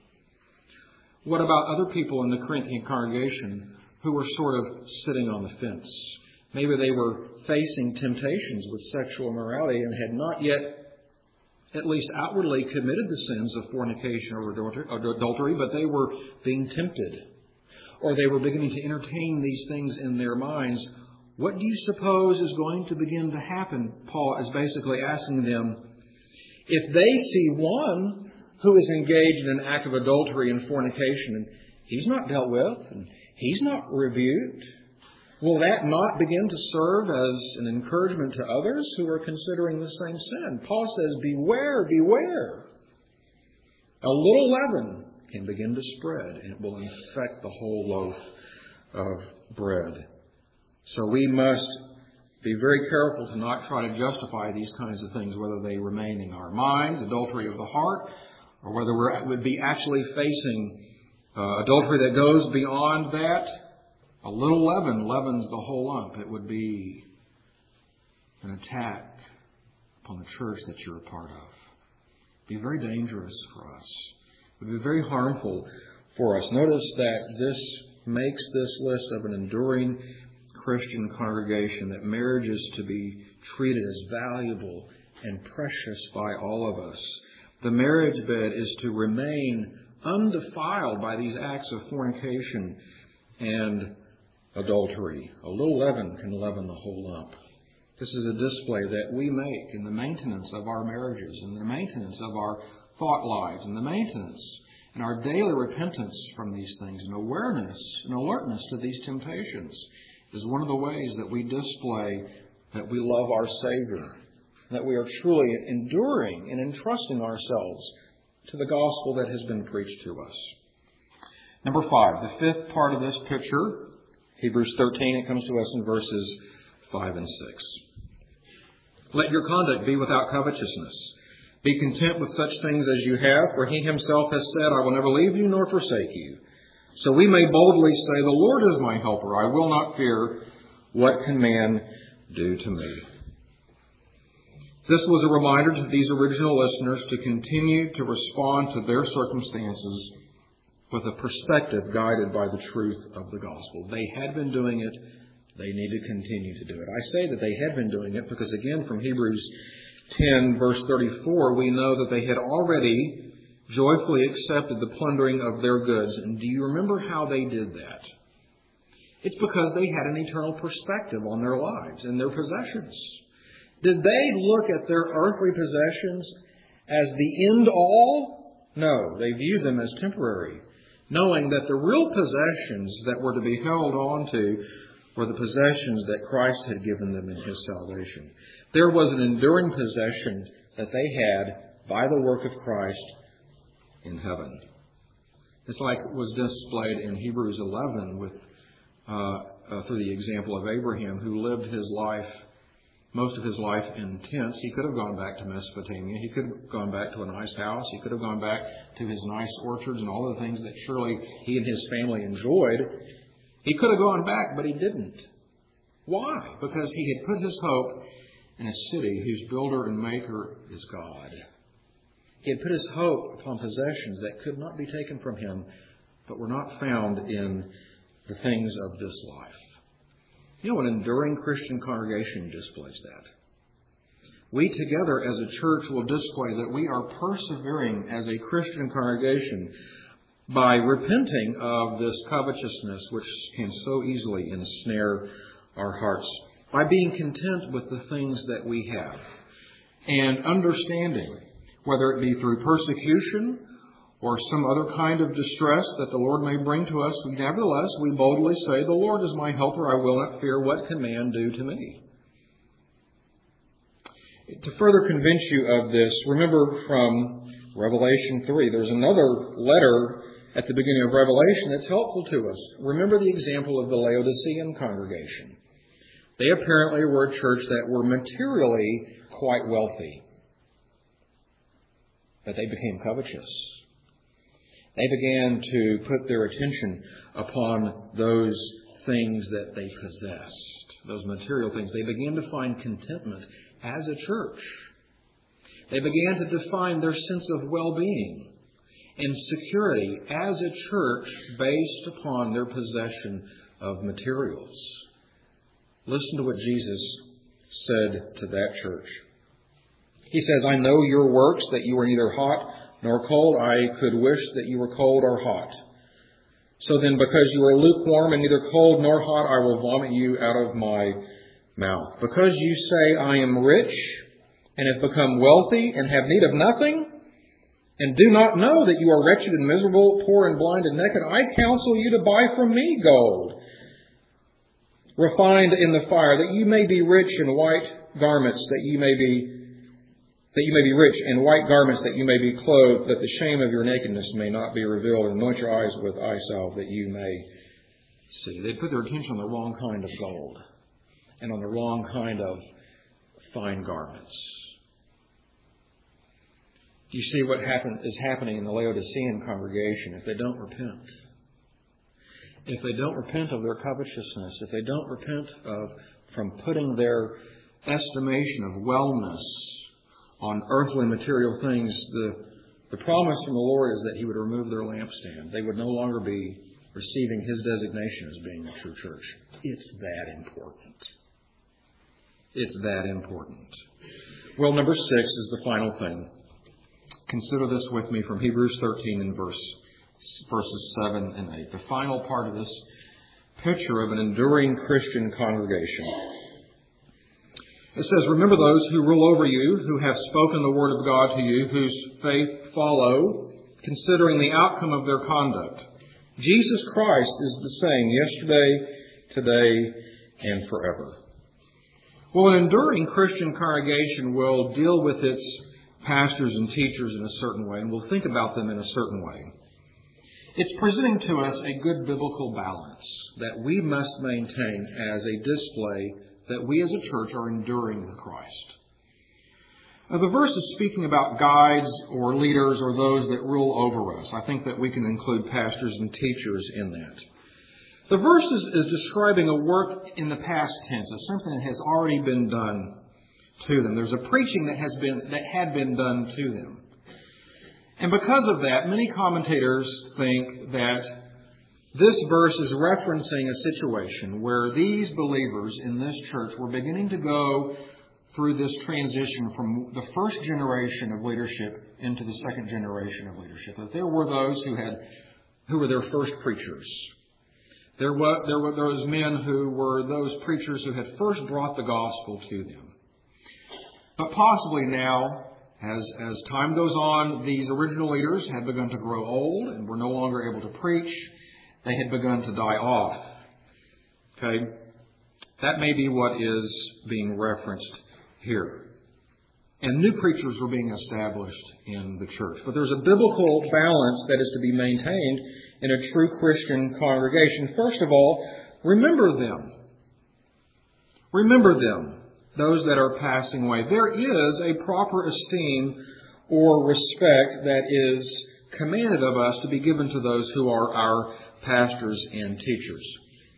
What about other people in the Corinthian congregation who were sort of sitting on the fence? Maybe they were facing temptations with sexual immorality and had not yet, at least outwardly, committed the sins of fornication or adultery, but they were being tempted. Or they were beginning to entertain these things in their minds. What do you suppose is going to begin to happen? Paul is basically asking them, if they see one who is engaged in an act of adultery and fornication, and he's not dealt with, and he's not rebuked, will that not begin to serve as an encouragement to others who are considering the same sin? Paul says, beware, beware. A little leaven can begin to spread, and it will infect the whole loaf of bread. So we must be very careful to not try to justify these kinds of things, whether they remain in our minds, adultery of the heart, or whether we would be actually facing uh, adultery that goes beyond that. A little leaven leavens the whole lump. It would be an attack upon the church that you're a part of. It would be very dangerous for us. It would be very harmful for us. Notice that this makes this list of an enduring Christian congregation, that marriage is to be treated as valuable and precious by all of us. The marriage bed is to remain undefiled by these acts of fornication and adultery. A little leaven can leaven the whole lump. This is a display that we make in the maintenance of our marriages, in the maintenance of our thought lives, in the maintenance and our daily repentance from these things, and awareness and alertness to these temptations is one of the ways that we display that we love our Savior, that we are truly enduring and entrusting ourselves to the gospel that has been preached to us. Number five, the fifth part of this picture, Hebrews thirteen, it comes to us in verses five and six. Let your conduct be without covetousness. Be content with such things as you have, for he himself has said, I will never leave you nor forsake you. So we may boldly say, the Lord is my helper. I will not fear. What can man do to me? This was a reminder to these original listeners to continue to respond to their circumstances with a perspective guided by the truth of the gospel. They had been doing it. They need to continue to do it. I say that they had been doing it because, again, from Hebrews ten, verse thirty-four, we know that they had already joyfully accepted the plundering of their goods. And do you remember how they did that? It's because they had an eternal perspective on their lives and their possessions. Did they look at their earthly possessions as the end all? No, they viewed them as temporary, knowing that the real possessions that were to be held on to were the possessions that Christ had given them in His salvation. There was an enduring possession that they had by the work of Christ in heaven. It's like it was displayed in Hebrews eleven with uh, uh, through the example of Abraham, who lived his life, most of his life in tents. He could have gone back to Mesopotamia. He could have gone back to a nice house. He could have gone back to his nice orchards and all the things that surely he and his family enjoyed. He could have gone back, but he didn't. Why? Because he had put his hope in a city whose builder and maker is God. He had put his hope upon possessions that could not be taken from him, but were not found in the things of this life. You know, an enduring Christian congregation displays that. We together as a church will display that we are persevering as a Christian congregation by repenting of this covetousness which can so easily ensnare our hearts, by being content with the things that we have, and understanding, whether it be through persecution or some other kind of distress that the Lord may bring to us, nevertheless, we boldly say, the Lord is my helper, I will not fear. What can man do to me? To further convince you of this, remember from Revelation three, there's another letter at the beginning of Revelation that's helpful to us. Remember the example of the Laodicean congregation. They apparently were a church that were materially quite wealthy, but they became covetous. They began to put their attention upon those things that they possessed, those material things. They began to find contentment as a church. They began to define their sense of well-being and security as a church based upon their possession of materials. Listen to what Jesus said to that church. He says, I know your works, that you are neither hot nor cold. I could wish that you were cold or hot. So then, because you are lukewarm and neither cold nor hot, I will vomit you out of my mouth. Because you say, I am rich and have become wealthy and have need of nothing, and do not know that you are wretched and miserable, poor and blind and naked, I counsel you to buy from me gold, refined in the fire, that you may be rich in white garments, that you may be that you may be rich in white garments, that you may be clothed, that the shame of your nakedness may not be revealed, and anoint your eyes with eye salve, that you may see. They put their attention on the wrong kind of gold and on the wrong kind of fine garments. You see what happen, is happening in the Laodicean congregation if they don't repent. If they don't repent of their covetousness, if they don't repent of from putting their estimation of wellness on earthly material things, the, the promise from the Lord is that He would remove their lampstand. They would no longer be receiving His designation as being a true church. It's that important. It's that important. Well, number six is the final thing. Consider this with me from Hebrews thirteen and verse, verses seven and eight. The final part of this picture of an enduring Christian congregation. It says, remember those who rule over you, who have spoken the word of God to you, whose faith follow, considering the outcome of their conduct. Jesus Christ is the same yesterday, today, and forever. Well, an enduring Christian congregation will deal with its pastors and teachers in a certain way, and we'll think about them in a certain way. It's presenting to us a good biblical balance that we must maintain as a display that we as a church are enduring with Christ. Now, the verse is speaking about guides or leaders or those that rule over us. I think that we can include pastors and teachers in that. The verse is, is describing a work in the past tense, of something that has already been done to them. There's a preaching that has been that had been done to them. And because of that, many commentators think that this verse is referencing a situation where these believers in this church were beginning to go through this transition from the first generation of leadership into the second generation of leadership. That there were those who had who were their first preachers. There were, there were those men who were those preachers who had first brought the gospel to them. But possibly now, as, as time goes on, these original leaders had begun to grow old and were no longer able to preach. They had begun to die off. Okay? That may be what is being referenced here. And new preachers were being established in the church. But there's a biblical balance that is to be maintained in a true Christian congregation. First of all, remember them. Remember them, those that are passing away. There is a proper esteem or respect that is commanded of us to be given to those who are our pastors and teachers.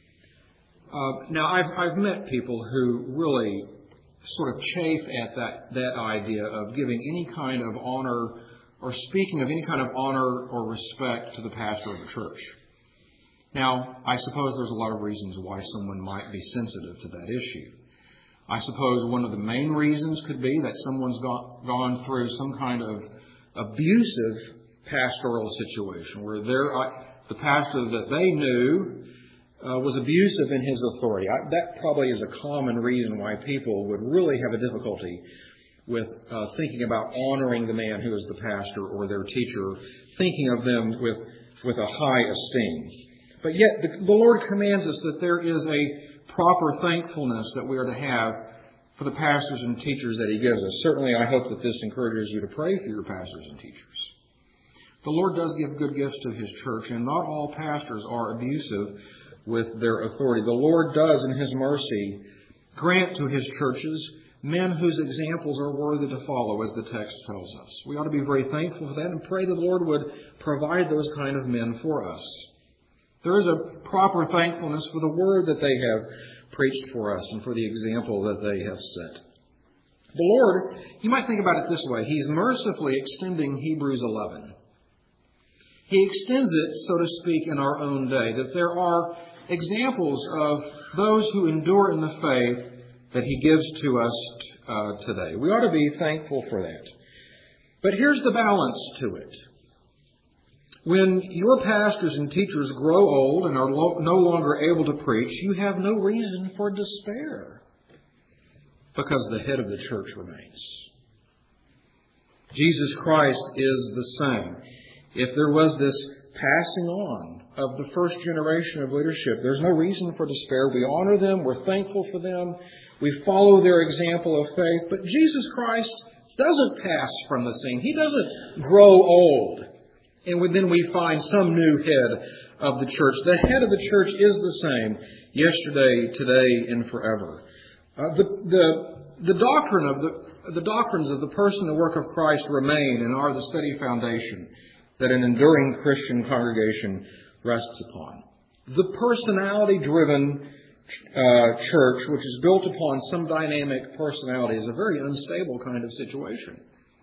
Uh, now, I've, I've met people who really sort of chafe at that, that idea of giving any kind of honor or speaking of any kind of honor or respect to the pastor of the church. Now, I suppose there's a lot of reasons why someone might be sensitive to that issue. I suppose one of the main reasons could be that someone's gone, gone through some kind of abusive pastoral situation where they're, the pastor that they knew uh, was abusive in his authority. I, that probably is a common reason why people would really have a difficulty with uh, thinking about honoring the man who is the pastor or their teacher, thinking of them with, with a high esteem. But yet the, the Lord commands us that there is a proper thankfulness that we are to have for the pastors and teachers that He gives us. Certainly, I hope that this encourages you to pray for your pastors and teachers. The Lord does give good gifts to His church, and not all pastors are abusive with their authority. The Lord does, in His mercy, grant to His churches men whose examples are worthy to follow, as the text tells us. We ought to be very thankful for that and pray that the Lord would provide those kind of men for us. There is a proper thankfulness for the word that they have preached for us and for the example that they have set. The Lord, you might think about it this way. He's mercifully extending Hebrews eleven. He extends it, so to speak, in our own day, that there are examples of those who endure in the faith that He gives to us uh, today. We ought to be thankful for that. But here's the balance to it. When your pastors and teachers grow old and are lo- no longer able to preach, you have no reason for despair, because the head of the church remains. Jesus Christ is the same. If there was this passing on of the first generation of leadership, there's no reason for despair. We honor them. We're thankful for them. We follow their example of faith. But Jesus Christ doesn't pass from the scene. He doesn't grow old. And then we find some new head of the church. The head of the church is the same yesterday, today, and forever. Uh, the, the, the doctrine of the, the doctrines of the person and the work of Christ remain and are the steady foundation that an enduring Christian congregation rests upon. The personality-driven uh, church, which is built upon some dynamic personality, is a very unstable kind of situation.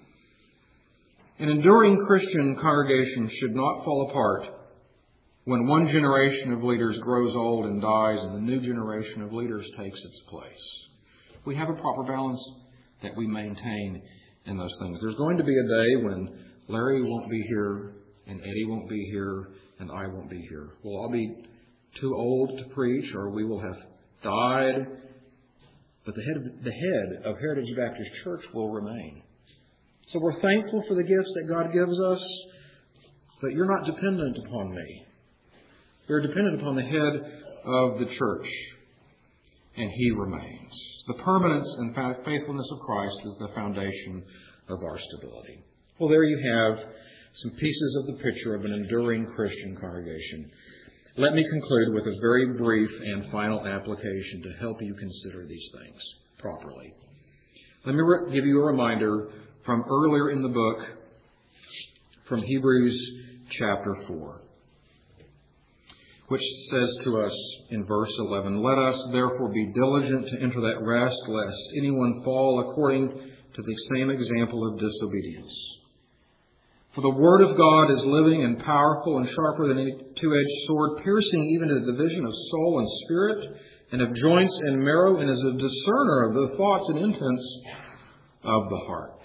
An enduring Christian congregation should not fall apart when one generation of leaders grows old and dies and the new generation of leaders takes its place. We have a proper balance that we maintain in those things. There's going to be a day when Larry won't be here, and Eddie won't be here, and I won't be here. We'll all be too old to preach, or we will have died. But the head of, the head of Heritage Baptist Church will remain. So we're thankful for the gifts that God gives us, but you're not dependent upon me. You're dependent upon the head of the church, and He remains. The permanence and faithfulness of Christ is the foundation of our stability. Well, there you have some pieces of the picture of an enduring Christian congregation. Let me conclude with a very brief and final application to help you consider these things properly. Let me re- give you a reminder from earlier in the book, from Hebrews chapter four, which says to us in verse eleven, "Let us therefore be diligent to enter that rest, lest anyone fall according to the same example of disobedience. For the Word of God is living and powerful and sharper than any two-edged sword, piercing even to the division of soul and spirit, and of joints and marrow, and is a discerner of the thoughts and intents of the heart."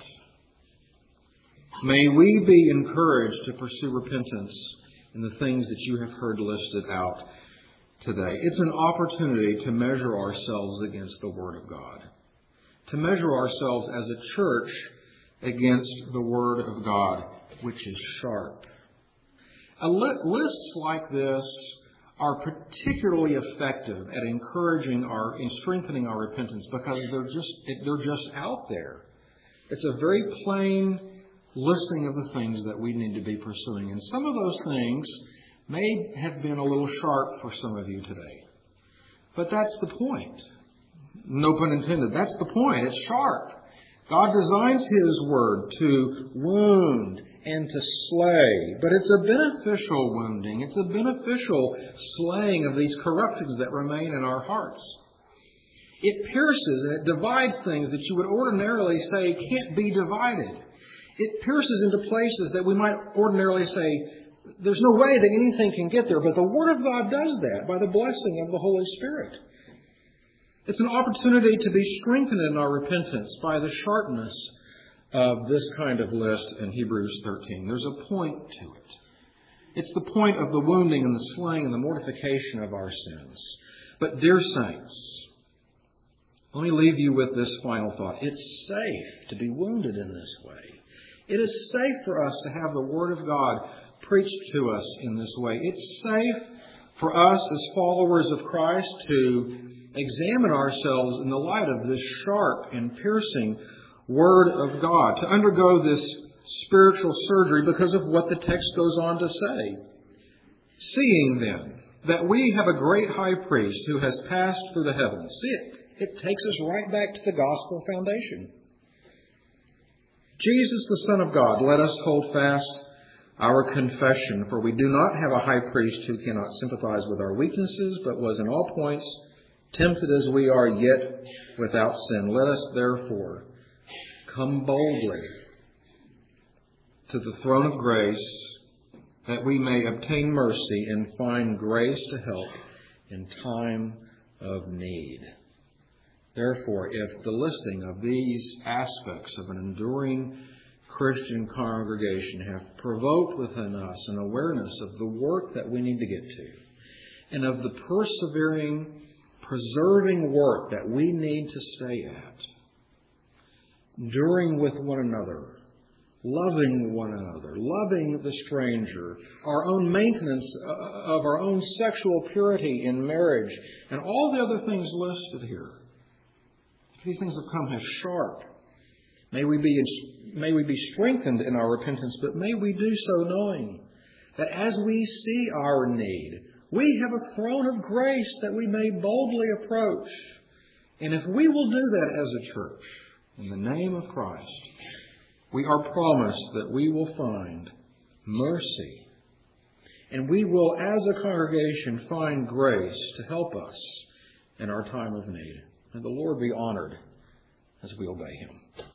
May we be encouraged to pursue repentance in the things that you have heard listed out today. It's an opportunity to measure ourselves against the Word of God, to measure ourselves as a church against the Word of God, which is sharp. A li- lists like this are particularly effective at encouraging our, in strengthening our repentance, because they're just they're just out there. It's a very plain listing of the things that we need to be pursuing, and some of those things may have been a little sharp for some of you today, but that's the point. No pun intended. That's the point. It's sharp. God designs His Word to wound and to slay. But it's a beneficial wounding. It's a beneficial slaying of these corruptions that remain in our hearts. It pierces and it divides things that you would ordinarily say can't be divided. It pierces into places that we might ordinarily say there's no way that anything can get there. But the Word of God does that by the blessing of the Holy Spirit. It's an opportunity to be strengthened in our repentance by the sharpness of this kind of list in Hebrews thirteen. There's a point to it. It's the point of the wounding and the slaying and the mortification of our sins. But dear saints, Let me leave you with this final thought. It's safe to be wounded in this way. It is safe for us to have the Word of God preached to us in this way. It's safe for us as followers of Christ to examine ourselves in the light of this sharp and piercing Word of God, to undergo this spiritual surgery because of what the text goes on to say. Seeing then that we have a great high priest who has passed through the heavens. See, it, it takes us right back to the gospel foundation. Jesus, the Son of God, let us hold fast our confession, for we do not have a high priest who cannot sympathize with our weaknesses, but was in all points tempted as we are, yet without sin. Let us therefore come boldly to the throne of grace, that we may obtain mercy and find grace to help in time of need. Therefore, if the listing of these aspects of an enduring Christian congregation have provoked within us an awareness of the work that we need to get to, and of the persevering, preserving work that we need to stay at, enduring with one another, loving one another, loving the stranger, our own maintenance of our own sexual purity in marriage, and all the other things listed here. These things have come as sharp. May we be may we be strengthened in our repentance, but may we do so knowing that as we see our need, we have a throne of grace that we may boldly approach. And if we will do that as a church, in the name of Christ, we are promised that we will find mercy. And we will, as a congregation, find grace to help us in our time of need. And the Lord be honored as we obey Him.